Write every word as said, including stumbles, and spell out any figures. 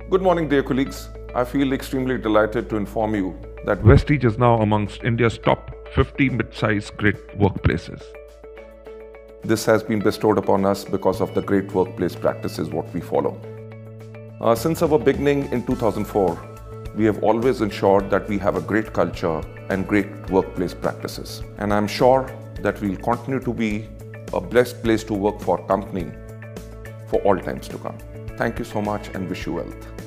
Good morning, dear colleagues. I feel extremely delighted to inform you that Vestige is now amongst India's top fifty mid-sized great workplaces. this has been bestowed upon us because of the great workplace practices what we follow. Uh, since our beginning in two thousand four, we have always ensured that we have a great culture and great workplace practices. And I'm sure that we'll continue to be a blessed place to work for company for all times to come. Thank you so much and wish you wealth.